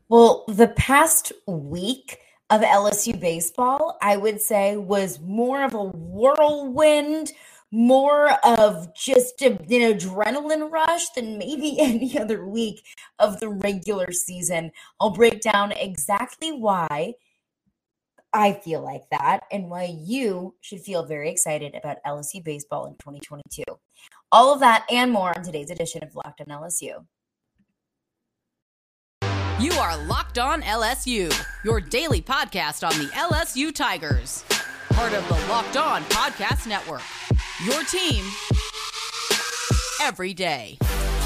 Well, the past week of LSU baseball, I would say, was more of a whirlwind, more of just an adrenaline rush than maybe any other week of the regular season. I'll break down exactly why I feel like that and why you should feel very excited about LSU baseball in 2022. All of that and more on today's edition of Locked on LSU. You are Locked On LSU, your daily podcast on the LSU Tigers. Part of the Locked On Podcast Network, your team every day.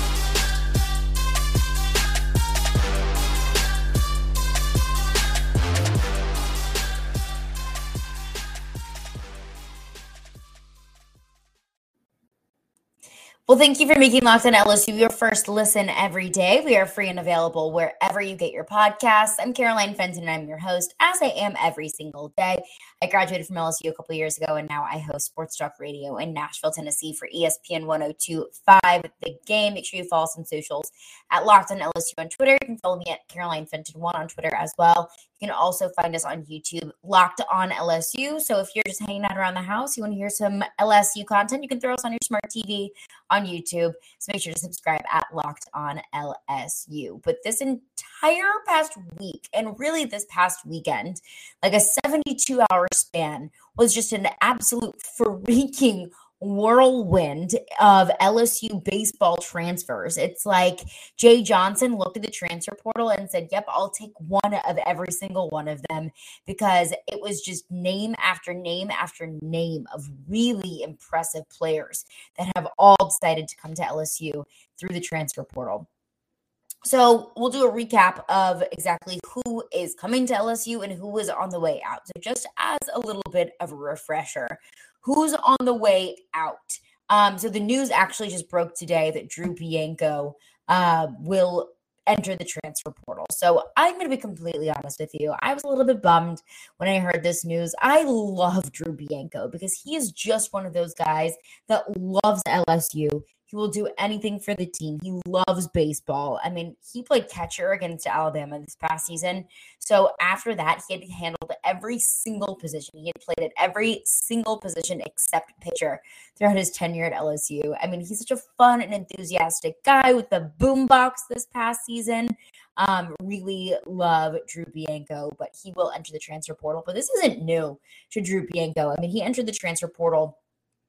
Well, thank you for making Locked on LSU your first listen every day. We are free and available wherever you get your podcasts. I'm Caroline Fenton, and I'm your host, as I am every single day. I graduated from LSU a couple years ago, and now I host Sports Talk Radio in Nashville, Tennessee for ESPN 102.5 The Game. Make sure you follow us on socials at Locked on LSU on Twitter. You can follow me at Caroline Fenton1 on Twitter as well. You can also find us on YouTube, Locked on LSU. So if you're just hanging out around the house, you want to hear some LSU content, you can throw us on your smart TV on YouTube. So make sure to subscribe at Locked on LSU. But this entire past week, and really this past weekend, like a 72-hour span, was just an absolute freaking whirlwind of LSU baseball transfers. It's like Jay Johnson looked at the transfer portal and said, yep, I'll take one of every single one of them, because it was just name after name after name of really impressive players that have all decided to come to LSU through the transfer portal. So we'll do a recap of exactly who is coming to LSU and who is on the way out. So just as a little bit of a refresher, who's on the way out? So the news actually just broke today that Drew Bianco will enter the transfer portal. So I'm going to be completely honest with you. I was a little bit bummed when I heard this news. I love Drew Bianco because he is just one of those guys that loves LSU. He will do anything for the team. He loves baseball. I mean, he played catcher against Alabama this past season. So after that, he had handled every single position. He had played at every single position except pitcher throughout his tenure at LSU. I mean, he's such a fun and enthusiastic guy with the boombox this past season. Really love Drew Bianco, but he will enter the transfer portal. But this isn't new to Drew Bianco. I mean, he entered the transfer portal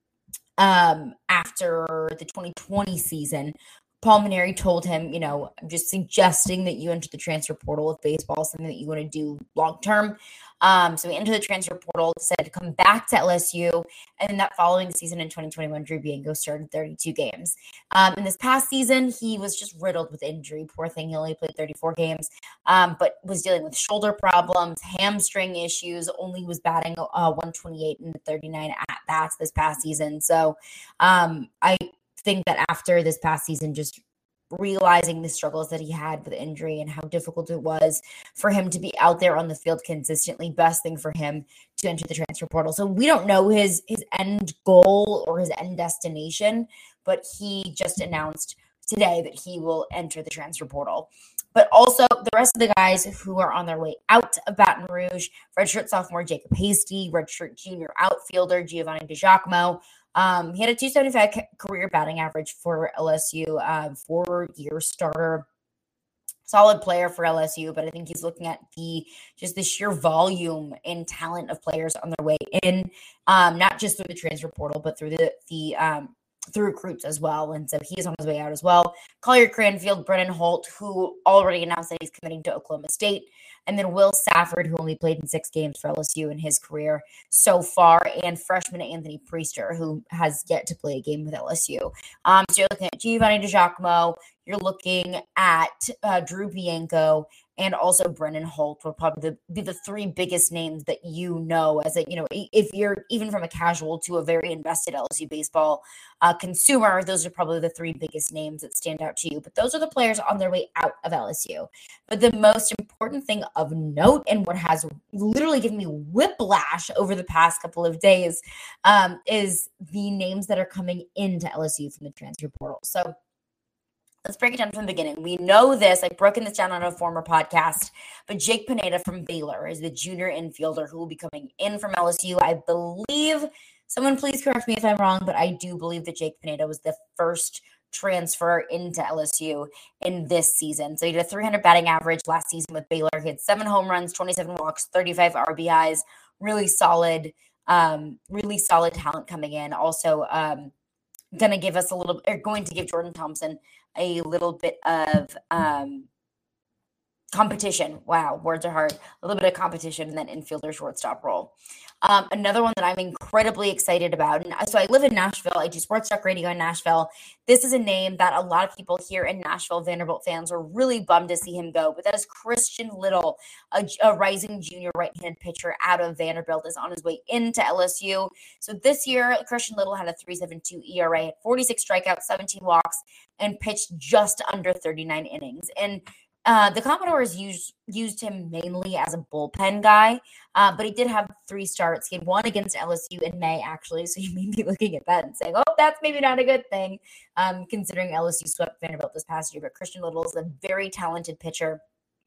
after the 2020 season. Paul Mainieri told him, I'm just suggesting that you enter the transfer portal with baseball, something that you want to do long term. So he entered the transfer portal, decided to come back to LSU. And then that following season in 2021, Drew Bianco started 32 games. In this past season, he was just riddled with injury. Poor thing, he only played 34 games, but was dealing with shoulder problems, hamstring issues, only was batting 128 in the 39 at-bats this past season. So I think that after this past season, just realizing the struggles that he had with injury and how difficult it was for him to be out there on the field consistently, best thing for him to enter the transfer portal. So we don't know his end goal or his end destination, but he just announced today that he will enter the transfer portal. But also the rest of the guys who are on their way out of Baton Rouge: redshirt sophomore Jacob Hasty, redshirt junior outfielder Giovanni DiGiacomo. He had a 275 career batting average for LSU, 4-year starter, solid player for LSU, but I think he's looking at the sheer volume and talent of players on their way in, not just through the transfer portal, but through through recruits as well. And so he's on his way out as well. Collier Cranfield, Brennan Holt, who already announced that he's committing to Oklahoma State. And then Will Safford, who only played in 6 games for LSU in his career so far. And freshman Anthony Priester, who has yet to play a game with LSU. So you're looking at Giovanni DiGiacomo. You're looking at Drew Bianco, and also Brennan Holt will probably be the 3 biggest names that as if you're even from a casual to a very invested LSU baseball consumer, those are probably the 3 biggest names that stand out to you. But those are the players on their way out of LSU. But the most important thing of note, and what has literally given me whiplash over the past couple of days, is the names that are coming into LSU from the transfer portal. So let's break it down from the beginning. We know this. I've broken this down on a former podcast, but Jake Pineda from Baylor is the junior infielder who will be coming in from LSU. I believe, someone please correct me if I'm wrong, but I do believe that Jake Pineda was the first transfer into LSU in this season. So he did a 300 batting average last season with Baylor. He had 7 home runs, 27 walks, 35 RBIs. Really solid talent coming in. Also, going to give Jordan Thompson a little bit of competition. Wow, words are hard. A little bit of competition in that infielder shortstop role. Another one that I'm incredibly excited about. And so I live in Nashville. I do Sports Talk Radio in Nashville. This is a name that a lot of people here in Nashville, Vanderbilt fans, are really bummed to see him go. But that is Christian Little, a rising junior right-handed pitcher out of Vanderbilt, is on his way into LSU. So this year, Christian Little had a 3.72 ERA, 46 strikeouts, 17 walks, and pitched just under 39 innings. And the Commodores used him mainly as a bullpen guy, but he did have 3 starts. He had 1 against LSU in May, actually, so you may be looking at that and saying, oh, that's maybe not a good thing, considering LSU swept Vanderbilt this past year. But Christian Little is a very talented pitcher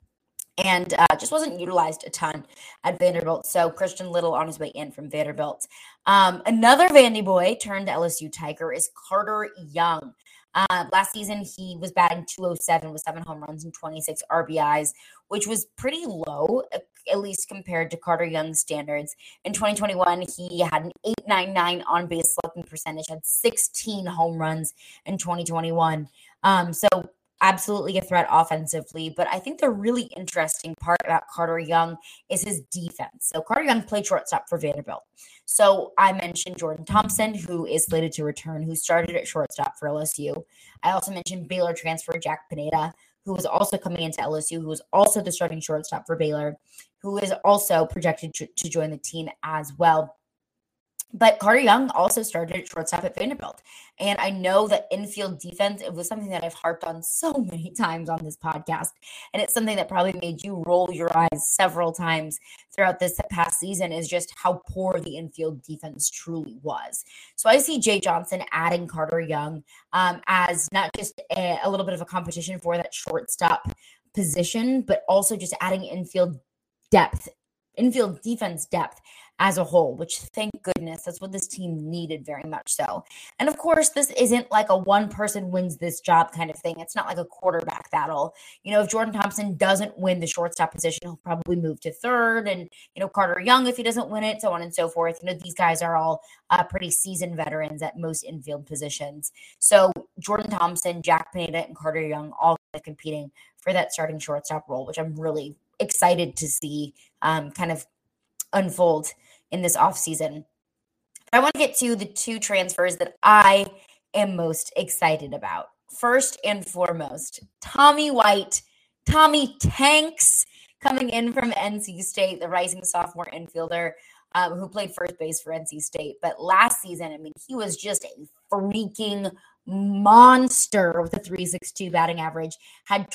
and just wasn't utilized a ton at Vanderbilt. So Christian Little on his way in from Vanderbilt. Another Vandy boy turned LSU Tiger is Carter Young. Last season, he was batting .207 with 7 home runs and 26 RBIs, which was pretty low, at least compared to Carter Young's standards. In 2021, he had an .899 on-base slugging percentage, had 16 home runs in 2021. So absolutely a threat offensively. But I think the really interesting part about Carter Young is his defense. So Carter Young played shortstop for Vanderbilt. So I mentioned Jordan Thompson, who is slated to return, who started at shortstop for LSU. I also mentioned Baylor transfer Jack Pineda, who was also coming into LSU, who was also the starting shortstop for Baylor, who is also projected to join the team as well. But Carter Young also started at shortstop at Vanderbilt. And I know that infield defense, it was something that I've harped on so many times on this podcast. And it's something that probably made you roll your eyes several times throughout this past season, is just how poor the infield defense truly was. So I see Jay Johnson adding Carter Young as not just a little bit of a competition for that shortstop position, but also just adding infield defense depth as a whole, which, thank goodness, that's what this team needed very much so. And of course, this isn't like a one person wins this job kind of thing. It's not like a quarterback battle. If Jordan Thompson doesn't win the shortstop position, he'll probably move to third. And, Carter Young, if he doesn't win it, so on and so forth. These guys are all pretty seasoned veterans at most infield positions. So Jordan Thompson, Jack Pineda, and Carter Young all competing for that starting shortstop role, which I'm really excited to see kind of unfold in this offseason. I want to get to the 2 transfers that I am most excited about. First and foremost, Tommy White, Tommy Tanks, coming in from NC State, the rising sophomore infielder who played first base for NC State. But last season, he was just a freaking monster with a 3.62 batting average, had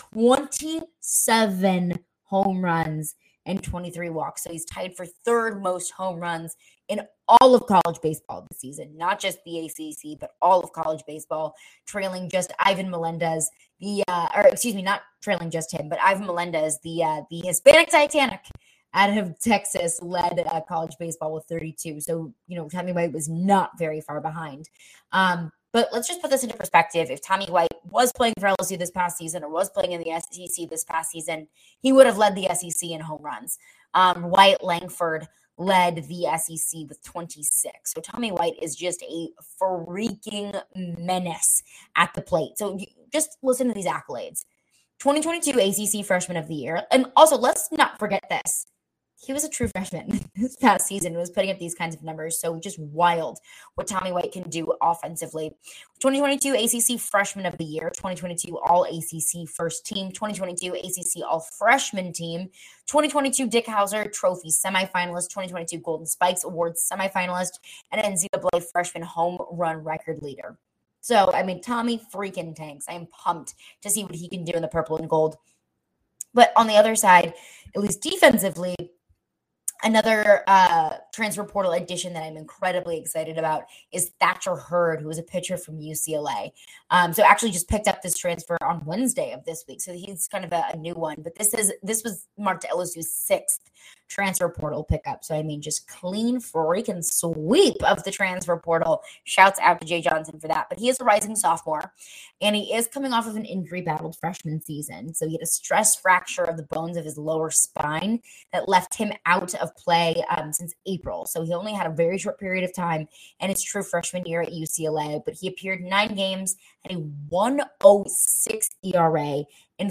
27 home runs and 23 walks. So he's tied for 3rd most home runs in all of college baseball this season, not just the ACC, but all of college baseball, trailing just Ivan Melendez, not trailing just him, but Ivan Melendez, the Hispanic Titanic out of Texas, led college baseball with 32. So, Tommy White was not very far behind. But let's just put this into perspective. If Tommy White was playing for LSU this past season or was playing in the SEC this past season, he would have led the SEC in home runs. Wyatt Langford led the SEC with 26. So Tommy White is just a freaking menace at the plate. So just listen to these accolades. 2022 ACC Freshman of the Year. And also, let's not forget this. He was a true freshman this past season, was putting up these kinds of numbers. So just wild what Tommy White can do offensively. 2022 ACC Freshman of the Year, 2022 All ACC First Team, 2022 ACC All Freshman Team, 2022 Dick Hauser Trophy semifinalist, 2022 Golden Spikes Awards semifinalist, and NCAA Freshman Home Run Record Leader. So, Tommy freaking Tanks. I am pumped to see what he can do in the purple and gold. But on the other side, at least defensively, Another transfer portal addition that I'm incredibly excited about is Thatcher Hurd, who is a pitcher from UCLA. So actually just picked up this transfer on Wednesday of this week. So he's kind of a new one, but this was marked LSU's 6th transfer portal pickup. So I mean, just clean freaking sweep of the transfer portal. Shouts out to Jay Johnson for that. But he is a rising sophomore, and he is coming off of an injury-battled freshman season. So he had a stress fracture of the bones of his lower spine that left him out of play since April. So he only had a very short period of time in his true freshman year at UCLA, but he appeared 9 games, had a 1.06 ERA in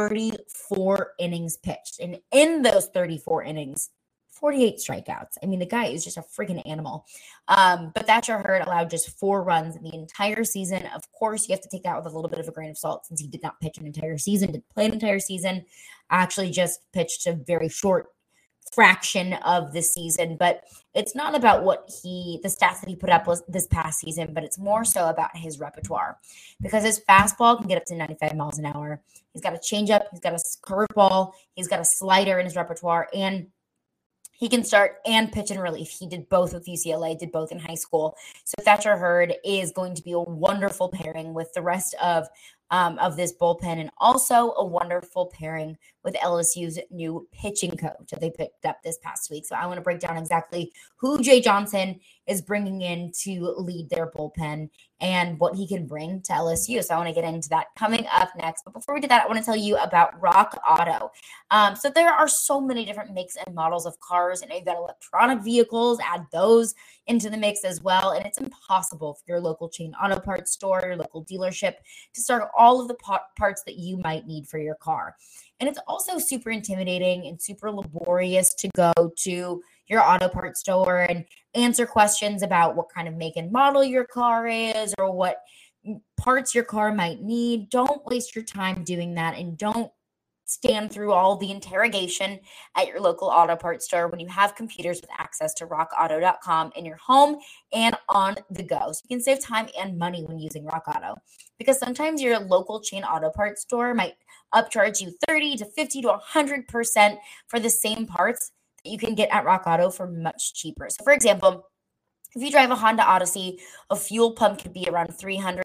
34 innings pitched. And in those 34 innings, 48 strikeouts. I mean, the guy is just a freaking animal. But Thatcher Hurd allowed just 4 runs in the entire season. Of course, you have to take that with a little bit of a grain of salt since he did not pitch an entire season, didn't play an entire season, actually just pitched a very short fraction of the season. But it's not about the stats that he put up this past season, but it's more so about his repertoire, because his fastball can get up to 95 miles an hour. He's got a changeup, he's got a curveball, he's got a slider in his repertoire, and he can start and pitch in relief. He did both with UCLA, did both in high school. So Thatcher Hurd is going to be a wonderful pairing with the rest of this bullpen, and also a wonderful pairing with LSU's new pitching coach that they picked up this past week. So I want to break down exactly who Jay Johnson is bringing in to lead their bullpen and what he can bring to LSU. So I want to get into that coming up next. But before we do that, I want to tell you about Rock Auto. So there are so many different makes and models of cars, and you've got electronic vehicles, add those into the mix as well. And it's impossible for your local chain auto parts store, your local dealership, to start all of the parts that you might need for your car. And it's also super intimidating and super laborious to go to your auto parts store and answer questions about what kind of make and model your car is or what parts your car might need. Don't waste your time doing that, and don't stand through all the interrogation at your local auto parts store when you have computers with access to rockauto.com in your home and on the go. So you can save time and money when using Rock Auto, because sometimes your local chain auto parts store might upcharge you 30 to 50 to 100% for the same parts that you can get at Rock Auto for much cheaper. So for example, if you drive a Honda Odyssey, a fuel pump could be around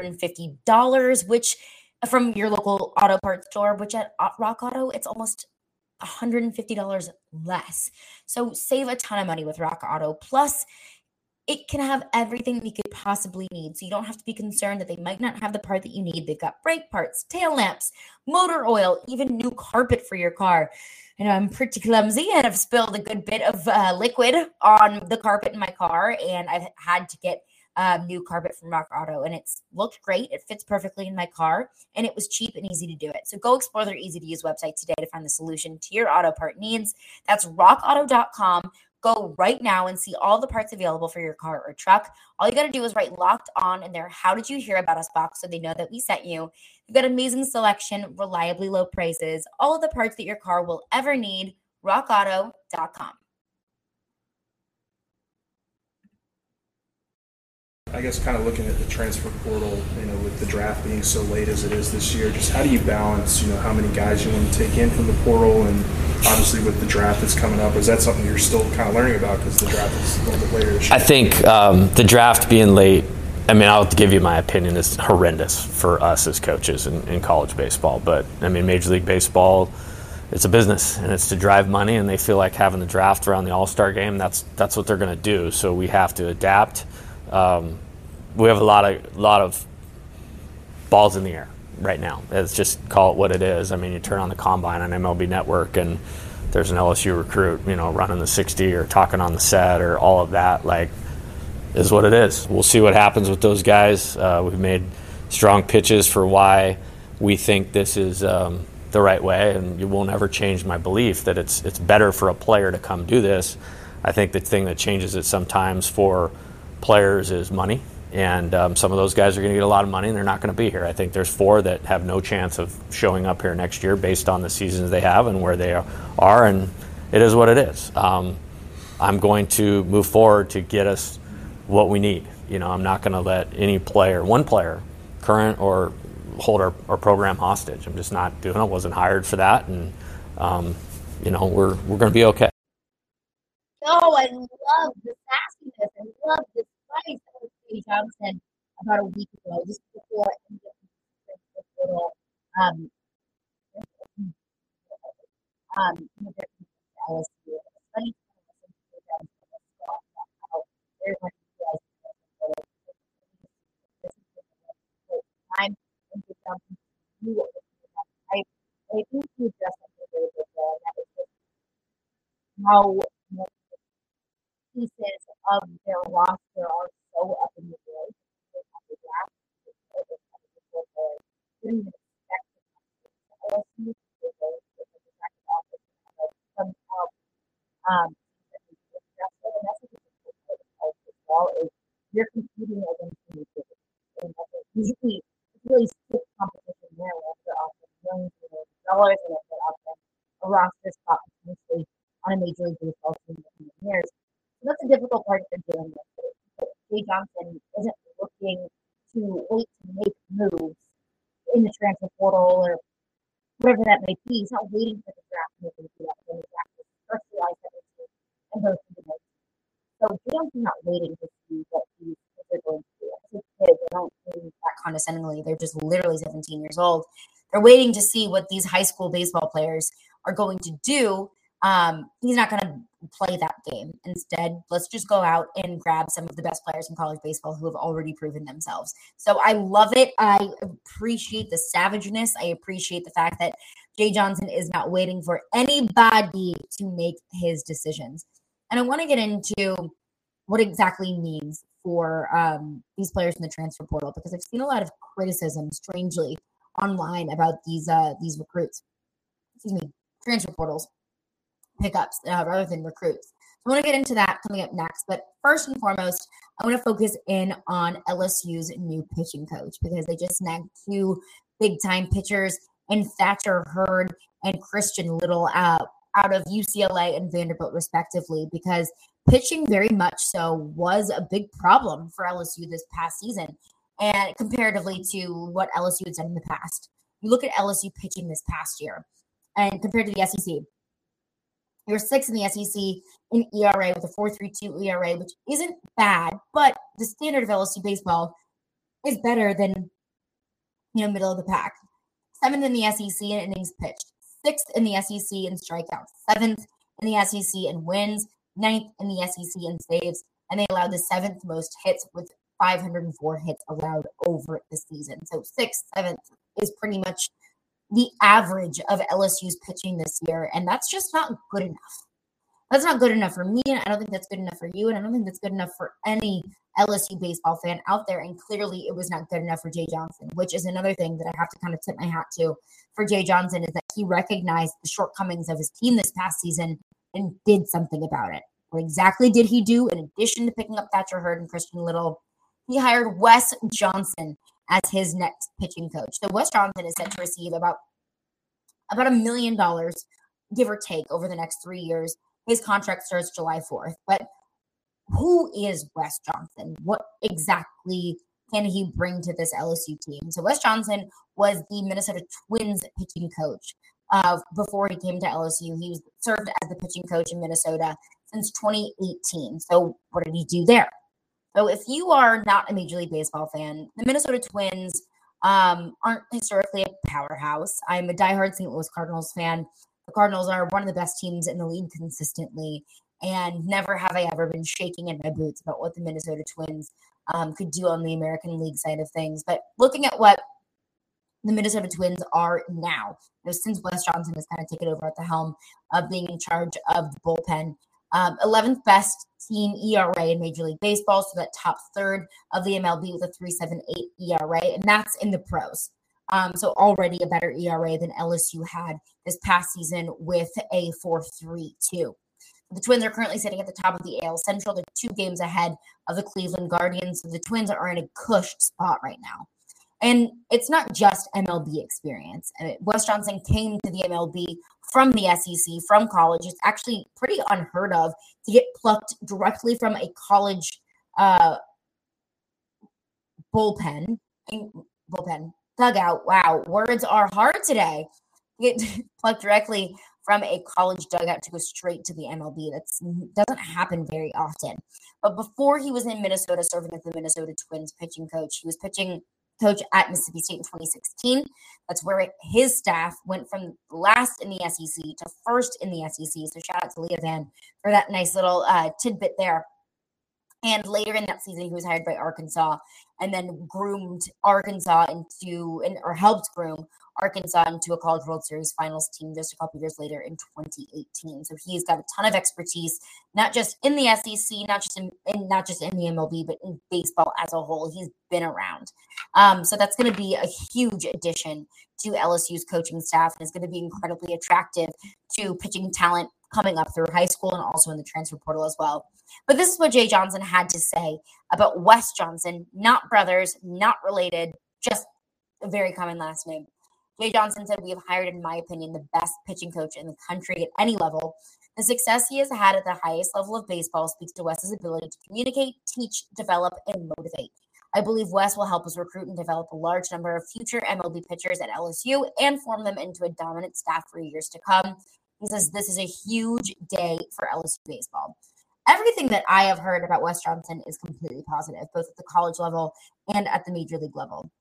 $350, which from your local auto parts store, which at Rock Auto, it's almost $150 less. So save a ton of money with Rock Auto. Plus, it can have everything that you could possibly need. So you don't have to be concerned that they might not have the part that you need. They've got brake parts, tail lamps, motor oil, even new carpet for your car. I know I'm pretty clumsy and I've spilled a good bit of liquid on the carpet in my car, and I've had to get new carpet from Rock Auto, and it's looked great. It fits perfectly in my car, and it was cheap and easy to do it. So go explore their easy-to-use website today to find the solution to your auto part needs. That's rockauto.com. Go right now and see all the parts available for your car or truck. All you got to do is write Locked On in their How Did You Hear About Us box so they know that we sent you. You've got amazing selection, reliably low prices, all of the parts that your car will ever need. rockauto.com. I guess kind of looking at the transfer portal, with the draft being so late as it is this year, just how do you balance, how many guys you want to take in from the portal, and obviously with the draft that's coming up, is that something you're still kind of learning about because the draft is a little bit later this year? I think the draft being late, I'll give you my opinion, is horrendous for us as coaches in college baseball. But, Major League Baseball, it's a business, and it's to drive money, and they feel like having the draft around the All-Star game, that's what they're going to do. So we have to adapt. We have a lot of balls in the air right now. Let's just call it what it is. You turn on the combine on MLB Network and there's an LSU recruit, running the 60 or talking on the set or all of that, is what it is. We'll see what happens with those guys. We've made strong pitches for why we think this is the right way, and it won't ever change my belief that it's better for a player to come do this. I think the thing that changes it sometimes for players is money, and some of those guys are going to get a lot of money and they're not going to be here. I think there's 4 that have no chance of showing up here next year based on the seasons they have and where they are, and it is what it is. I'm going to move forward to get us what we need. I'm not going to let one player, current or hold our program hostage. I'm just not doing it. I wasn't hired for that, and we're going to be okay. love the sassiness. I love the spice of Jay Johnson about a week ago, just before the total. Um, LSU. It's funny to listen to Jay Johnson talk about how very much he likes this is time and Jay Johnson knew what was going on. I think he addressed something very good there, and that is just how pieces of their roster are so up in the air. They have the draft, didn't even expect to LSU somehow and that's what as well is you're competing against the and usually it's really stiff competition there where they're offering millions and millions of dollars and they're offering a roster spot potentially on a major league baseball team in years. So that's a difficult part they're dealing with. Jay Johnson isn't looking to wait to make moves in the transfer portal or whatever that may be. He's not waiting for the draft to make him do that. When the draft is first July 17th and goes to the next. So Jay Johnson's not waiting to see what they're going to do. As a kid, they don't mean that condescendingly. They're just literally 17 years old. They're waiting to see what these high school baseball players are going to do. He's not going to play that game. Instead, let's just go out and grab some of the best players in college baseball who have already proven themselves. So I love it. I appreciate the savageness. I appreciate the fact that Jay Johnson is not waiting for anybody to make his decisions. And I want to get into what exactly means for these players in the transfer portal, because I've seen a lot of criticism, strangely, online about these recruits. Transfer portals. Pickups rather than recruits. So I want to get into that coming up next. But first and foremost, I want to focus in on LSU's new pitching coach because they just snagged two big-time pitchers in Thatcher Hurd and Christian Little out of UCLA and Vanderbilt, respectively, because pitching very much so was a big problem for LSU this past season, and comparatively to what LSU had done in the past. You look at LSU pitching this past year, and compared to the SEC, you're sixth in the SEC in ERA with a 4.32 ERA, which isn't bad, but the standard of LSU baseball is better than, middle of the pack. Seventh in the SEC in innings pitched, sixth in the SEC in strikeouts, seventh in the SEC in wins, ninth in the SEC in saves, and they allowed the seventh most hits with 504 hits allowed over the season. So sixth, seventh is pretty much the average of LSU's pitching this year, and that's just not good enough. That's not good enough for me, and I don't think that's good enough for you, and I don't think that's good enough for any LSU baseball fan out there, and clearly it was not good enough for Jay Johnson, which is another thing that I have to kind of tip my hat to for Jay Johnson, is that he recognized the shortcomings of his team this past season and did something about it. What exactly did he do? In addition to picking up Thatcher Hurd and Christian Little, he hired Wes Johnson as his next pitching coach. So Wes Johnson is set to receive about $1 million, give or take, over the next 3 years. His contract starts July 4th. But who is Wes Johnson? What exactly can he bring to this LSU team? So Wes Johnson was the Minnesota Twins pitching coach before he came to LSU. He served as the pitching coach in Minnesota since 2018. So what did he do there? So if you are not a Major League Baseball fan, the Minnesota Twins aren't historically a powerhouse. I'm a diehard St. Louis Cardinals fan. The Cardinals are one of the best teams in the league consistently, and never have I ever been shaking in my boots about what the Minnesota Twins could do on the American League side of things. But looking at what the Minnesota Twins are now, since Wes Johnson has kind of taken over at the helm of being in charge of the bullpen, 11th best team ERA in Major League Baseball, so that top third of the MLB with a 3.78 ERA, and that's in the pros. So already a better ERA than LSU had this past season with a 4.32. The Twins are currently sitting at the top of the AL Central. They're 2 games ahead of the Cleveland Guardians, so the Twins are in a cush spot right now. And it's not just MLB experience. Wes Johnson came to the MLB from the SEC, from college. It's actually pretty unheard of to get plucked directly from a college bullpen dugout. Wow, words are hard today. Get plucked directly from a college dugout to go straight to the MLB. That doesn't happen very often. But before he was in Minnesota, serving as the Minnesota Twins pitching coach, he was pitching coach at Mississippi State in 2016. That's where his staff went from last in the SEC to first in the SEC. So shout out to Leah Van for that nice little tidbit there. And later in that season, he was hired by Arkansas and then groomed Arkansas helped groom Arkansas into a College World Series finals team just a couple years later in 2018. So he's got a ton of expertise, not just in the SEC, not just in the MLB, but in baseball as a whole. He's been around. So that's going to be a huge addition to LSU's coaching staff, and is going to be incredibly attractive to pitching talent coming up through high school and also in the transfer portal as well. But this is what Jay Johnson had to say about Wes Johnson, not brothers, not related, just a very common last name. Jay Johnson said, "We have hired, in my opinion, the best pitching coach in the country at any level. The success he has had at the highest level of baseball speaks to Wes's ability to communicate, teach, develop, and motivate. I believe Wes will help us recruit and develop a large number of future MLB pitchers at LSU and form them into a dominant staff for years to come." He says this is a huge day for LSU baseball. Everything that I have heard about Wes Johnson is completely positive, both at the college level and at the major league level.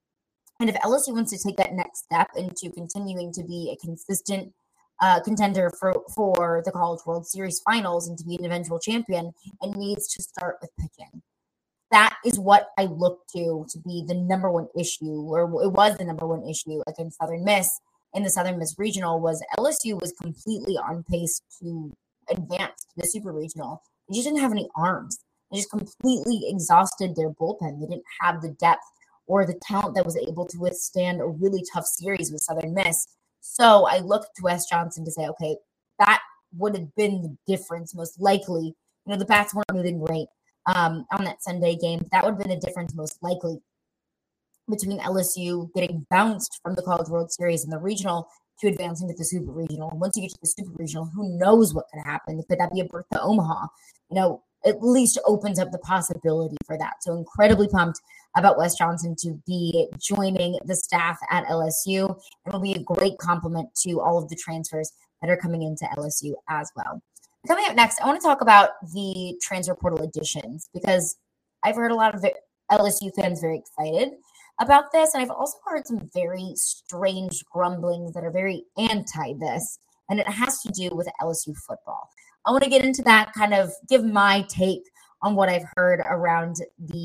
And if LSU wants to take that next step into continuing to be a consistent contender for the College World Series finals and to be an eventual champion, it needs to start with pitching. That is what I look to be the number one issue, or it was the number one issue against Southern Miss in the Southern Miss Regional. Was LSU was completely on pace to advance to the Super Regional. They just didn't have any arms. They just completely exhausted their bullpen. They didn't have the depth or the talent that was able to withstand a really tough series with Southern Miss. So I looked to Wes Johnson to say, okay, that would have been the difference most likely. The bats weren't moving great on that Sunday game. That would have been the difference most likely between LSU getting bounced from the College World Series and the Regional to advancing to the Super Regional. And once you get to the Super Regional, who knows what could happen? Could that be a berth to Omaha? At least opens up the possibility for that. So incredibly pumped about Wes Johnson to be joining the staff at LSU. And will be a great compliment to all of the transfers that are coming into LSU as well. Coming up next, I want to talk about the transfer portal additions, because I've heard a lot of LSU fans very excited about this. And I've also heard some very strange grumblings that are very anti this. And it has to do with LSU football. I want to get into that, kind of give my take on what I've heard around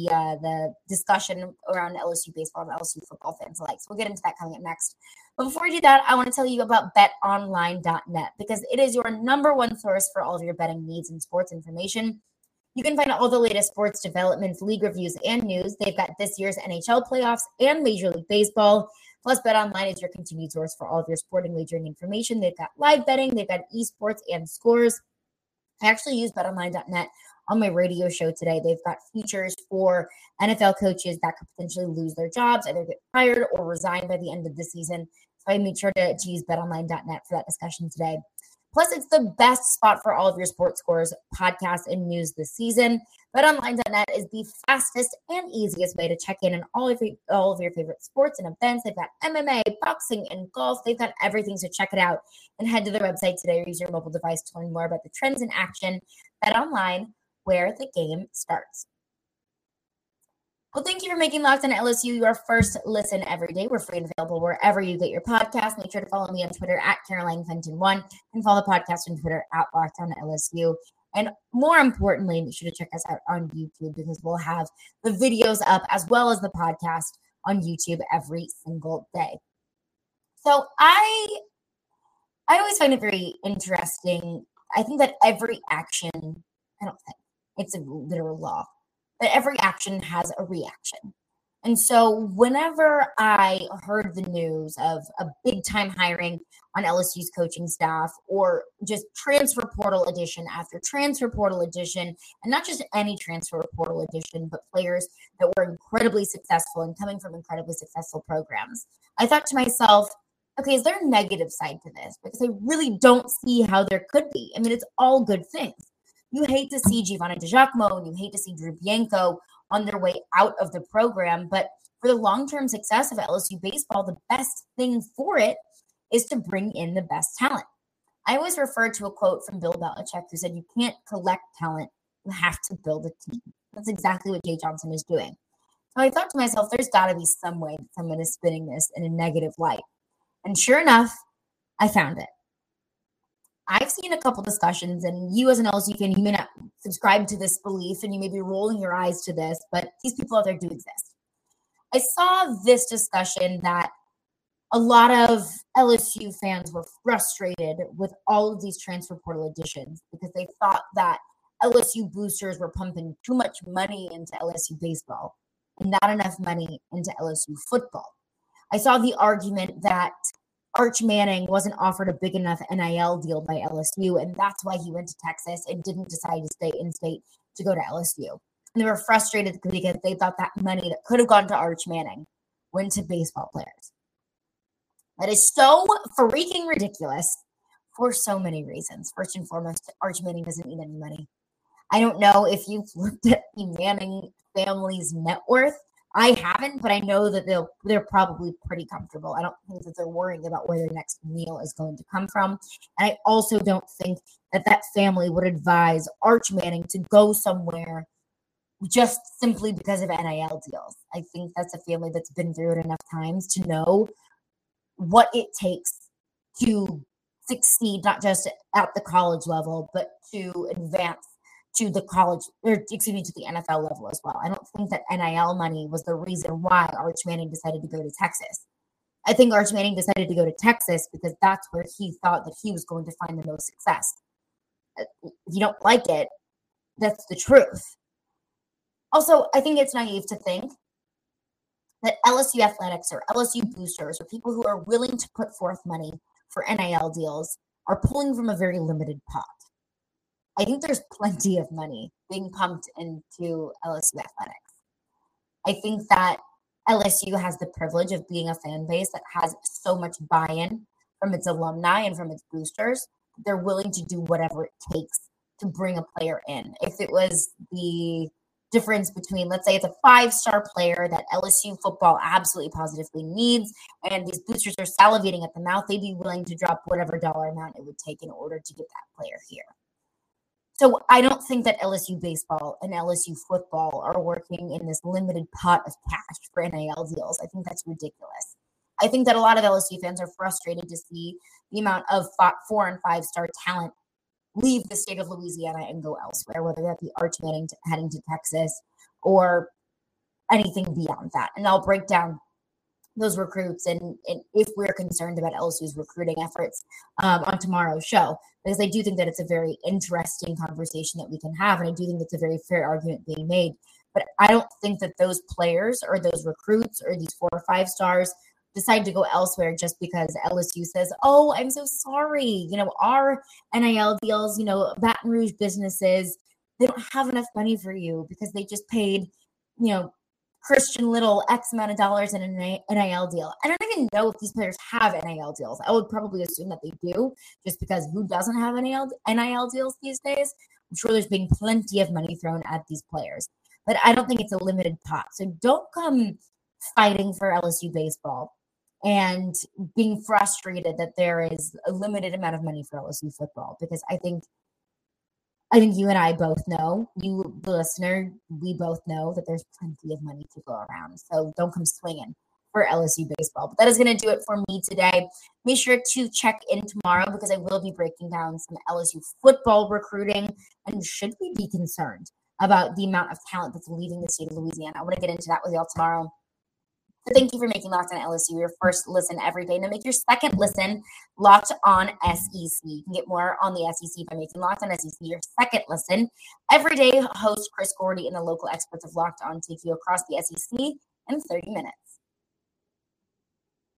the discussion around LSU baseball and LSU football fans alike. So we'll get into that coming up next. But before we do that, I want to tell you about betonline.net, because it is your number one source for all of your betting needs and sports information. You can find all the latest sports developments, league reviews, and news. They've got this year's NHL playoffs and Major League Baseball. Plus, BetOnline is your continued source for all of your sporting wagering information. They've got live betting, they've got esports and scores. I actually use betonline.net on my radio show today. They've got features for NFL coaches that could potentially lose their jobs, either get fired or resign by the end of the season. So I made sure to use betonline.net for that discussion today. Plus, it's the best spot for all of your sports scores, podcasts, and news this season. BetOnline.net is the fastest and easiest way to check in on all of your favorite sports and events. They've got MMA, boxing, and golf. They've got everything, so check it out. And head to their website today or use your mobile device to learn more about the trends in action. BetOnline, where the game starts. Well, thank you for making Locked On LSU your first listen every day. We're free and available wherever you get your podcast. Make sure to follow me on Twitter at CarolineFenton1 and follow the podcast on Twitter at Locked On LSU. And more importantly, make sure to check us out on YouTube, because we'll have the videos up as well as the podcast on YouTube every single day. So I always find it very interesting. I think that every action, I don't think it's a literal law, that every action has a reaction. And so whenever I heard the news of a big-time hiring on LSU's coaching staff, or just transfer portal edition after transfer portal edition, and not just any transfer portal edition, but players that were incredibly successful and coming from incredibly successful programs, I thought to myself, okay, is there a negative side to this? Because I really don't see how there could be. I mean, it's all good things. You hate to see Giovanni DiGiacomo and you hate to see Drew Bianco on their way out of the program. But for the long-term success of LSU baseball, the best thing for it is to bring in the best talent. I always refer to a quote from Bill Belichick who said, you can't collect talent, you have to build a team. That's exactly what Jay Johnson is doing. So I thought to myself, there's got to be some way that someone is spinning this in a negative light. And sure enough, I found it. I've seen a couple discussions, and you as an LSU fan, you may not subscribe to this belief, and you may be rolling your eyes to this, but these people out there do exist. I saw this discussion that a lot of LSU fans were frustrated with all of these transfer portal additions because they thought that LSU boosters were pumping too much money into LSU baseball and not enough money into LSU football. I saw the argument that Arch Manning wasn't offered a big enough NIL deal by LSU, and that's why he went to Texas and didn't decide to stay in-state to go to LSU. And they were frustrated because they thought that money that could have gone to Arch Manning went to baseball players. That is so freaking ridiculous for so many reasons. First and foremost, Arch Manning doesn't need any money. I don't know if you've looked at the Manning family's net worth. I haven't, but I know that they're probably pretty comfortable. I don't think that they're worrying about where their next meal is going to come from. And I also don't think that family would advise Arch Manning to go somewhere just simply because of NIL deals. I think that's a family that's been through it enough times to know what it takes to succeed, not just at the college level, but to advance to the to the NFL level as well. I don't think that NIL money was the reason why Arch Manning decided to go to Texas. I think Arch Manning decided to go to Texas because that's where he thought that he was going to find the most success. If you don't like it, that's the truth. Also, I think it's naive to think that LSU athletics or LSU boosters or people who are willing to put forth money for NIL deals are pulling from a very limited pot. I think there's plenty of money being pumped into LSU athletics. I think that LSU has the privilege of being a fan base that has so much buy-in from its alumni and from its boosters. They're willing to do whatever it takes to bring a player in. If it was the difference between, let's say it's a 5-star player that LSU football absolutely positively needs, and these boosters are salivating at the mouth, they'd be willing to drop whatever dollar amount it would take in order to get that player here. So I don't think that LSU baseball and LSU football are working in this limited pot of cash for NIL deals. I think that's ridiculous. I think that a lot of LSU fans are frustrated to see the amount of 4- and 5-star talent leave the state of Louisiana and go elsewhere, whether that be Arch Manning heading to Texas or anything beyond that. And I'll break down those recruits and if we're concerned about LSU's recruiting efforts on tomorrow's show, because I do think that it's a very interesting conversation that we can have, and I do think it's a very fair argument being made. But I don't think that those players or those recruits or these 4 or 5 stars decide to go elsewhere just because LSU says, oh, I'm so sorry. Our NIL deals, Baton Rouge businesses, they don't have enough money for you because they just paid, Christian Little X amount of dollars in an NIL deal. I don't even know if these players have NIL deals. I would probably assume that they do, just because who doesn't have NIL deals these days? I'm sure there's been plenty of money thrown at these players, but I don't think it's a limited pot. So don't come fighting for LSU baseball and being frustrated that there is a limited amount of money for LSU football, because I think you and I both know, you, the listener, we both know that there's plenty of money to go around. So don't come swinging for LSU baseball. But that is going to do it for me today. Make sure to check in tomorrow because I will be breaking down some LSU football recruiting. And should we be concerned about the amount of talent that's leaving the state of Louisiana? I want to get into that with y'all tomorrow. So thank you for making Locked On LSU your first listen every day. Now make your second listen Locked On SEC. You can get more on the SEC by making Locked On SEC your second listen. Every day, host Chris Gordy and the local experts of Locked On take you across the SEC in 30 minutes.